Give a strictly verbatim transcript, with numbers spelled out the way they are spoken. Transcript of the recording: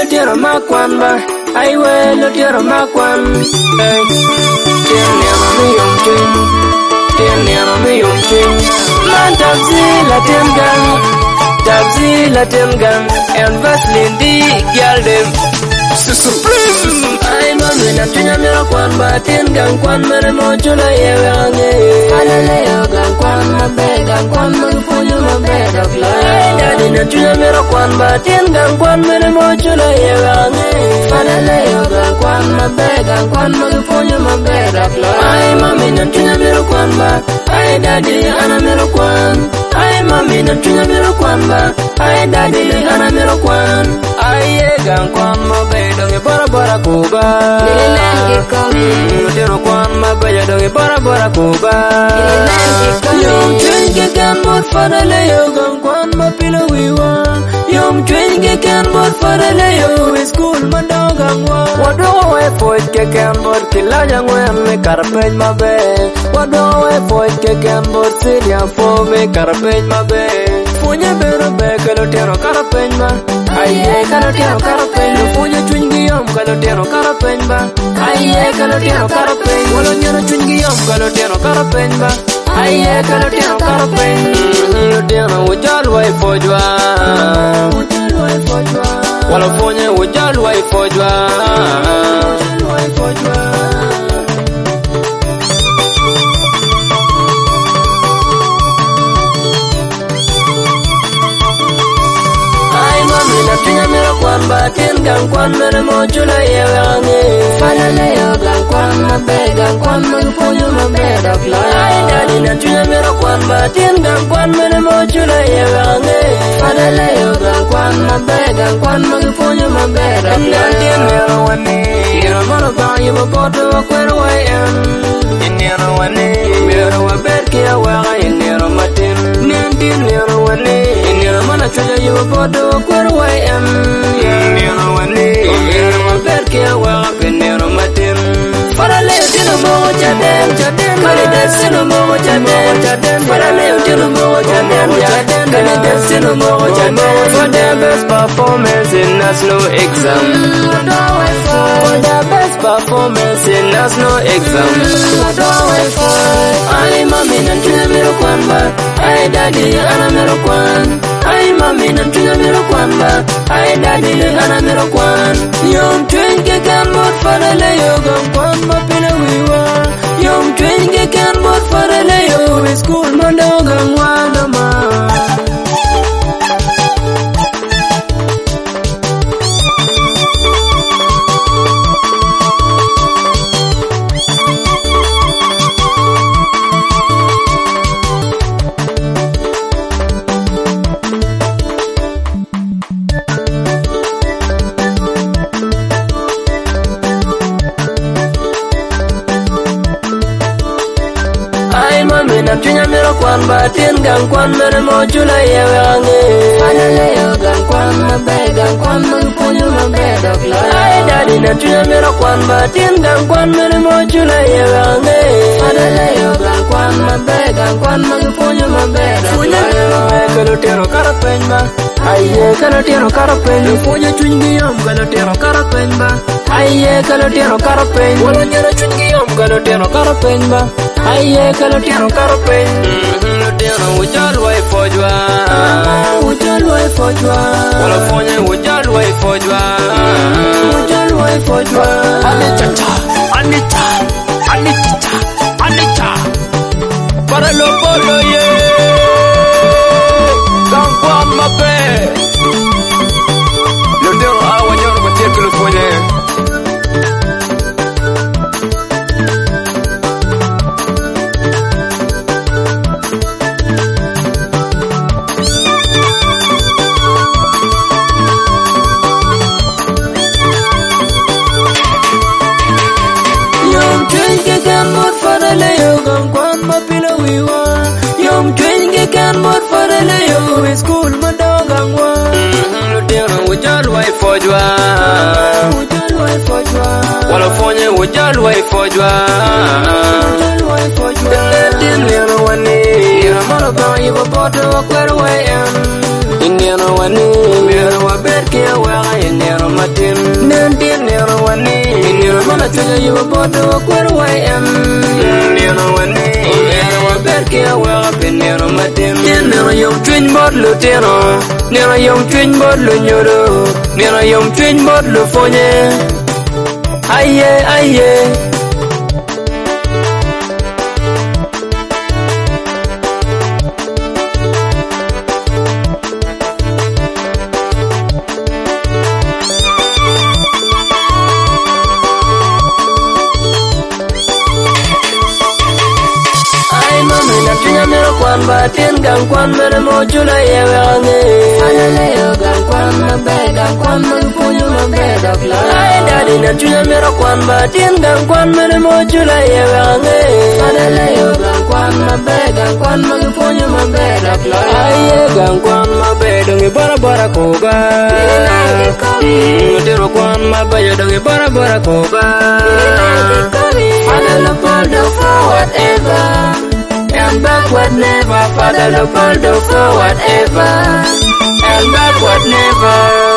lo tiro makwan ba ai we lo tiro makwan tien ne ma mi yom tin tien ne ma mi yom tin man taxi la tien gang taxi la tien gang and vaseline di gyal dem supreme ai ma mi na tinya mi kwan ba tien gang kwan mere mo chula ye wange ala le yo gang kwan ma be gang kwan ma funyo ma be dog la daddy na tinya mi kwan ba tien gang kwan mere mo chula ye wange ala le yo gang kwan ma be gang kwan ma funyo ma be dog la ai ma mi na tinya mi kwan ba ai daddy ana mi kwan ai ma mi na tinya mi kwan ba ai daddy ana mi kwan ai ye gang kwan ma be dog bara bara kuba Nilengi komi Tiro kwan ma be dog bara bara kuba Yom twenge kan bot fara le yo gang kwan ma pilo wiwa Yom twenge kan bot fara le yo school ma dog gang wa Wado we foit ke kan bot kila jangwe me karpej ma be Wado we foit ke kan bot sinya fo me karpej ma be Funya bero be kalo tiro karpej ma Aye kalo tiro karpej ma Funya twenge yom kalo tiro karpej ma Aye kalo tiro karpej Walo nyana twenge yom kalo tiro karpej ma Aye kalo tiro karpej Lo tiro wujal way fojwa Wujal way fojwa Walo funya wujal way fojwa Wujal way fojwa Tinya mero kwan ba tien gang kwan mere mo chula ye wange Fala le yo gang kwan ma be gang kwan ma funyo ma be dog la Ay daddy na tinya mero kwan ba tien gang kwan mere mo chula ye wange Fala le yo gang kwan ma be gang kwan ma funyo ma be dog la Tien mero wane Yero moro ba yibo bodo wa kwero wa en Yero wane Mero wa berki ya waga Yero matin Nien tien mero wane Yero mana chuja yibo bodo wa kwero wa en Nero wane Yero wa berki ya waga Nero matin Farale utino mogo chaden chaden Kali desino mogo chaden chaden Farale utino mogo chaden chaden Kali desino mogo chaden For the best performance in national exam For the best performance in national exam Ay mami nantunya miro kwan ba Ay daddy ana miro kwan Ay mami nantunya miro kwan ba Ay daddy ana miro kwan Yom twenge kan bot farale yo gang kwan ma pila wiwa Yom twenge kan bot farale yo school mando gang wana ma Tinya mero kwan ba tien gang kwan mere mo chula ye wange Fala le yo gang kwan ma be gang kwan ma funyo ma be dog la Ay daddy na tinya mero kwan ba tien gang kwan mere mo chula ye wange Fala le yo gang kwan ma be gang kwan ma funyo ma be dog la Kalo tiro karapeny ba Aye kalo tiro karapeny Funya chungi yom kalo tiro karapeny ba Aye kalo tiro karapeny Walo nyara chungi yom kalo tiro karapeny ba Aye kalo tiro karapeny Lo tiro wujal way fojwa Wujal way fojwa Walo funya wujal way fojwa Wujal way fojwa Anita Anita Anita Anita Para lo bolo ye Gang kwan ma be Lo tiro awa nyor ba tiek lo funya School madogang wa Lutero wujal way fojwa Wujal way fojwa Wala fonye wujal way fojwa Wujal way fojwa Din nero wani Nero maro ba yiba bodo wa kwero way en Nero wani Nero wa berki ya waga Nero mati you a bottle of queer way and you know when you better get well up in there on my tin. Near your twin bottle, Tino, near your twin bottle, Nero, near your twin bottle for you. Aye, aye. Kwan batin gang kwan mana mo chula yewe ange Alele yo gang kwan mabe gang kwan magpunyo mabe dakla Ay daddy na chunya mero kwan batin gang kwan mana mo chula yewe ange Alele yo gang kwan mabe gang kwan magpunyo mabe dakla Ay gang kwan mabe dongi bara bara koga Tero kwan mabe yo dongi bara bara koga Alele poldo for whatever And backward never, Father Leopoldo, forward ever. And backward never.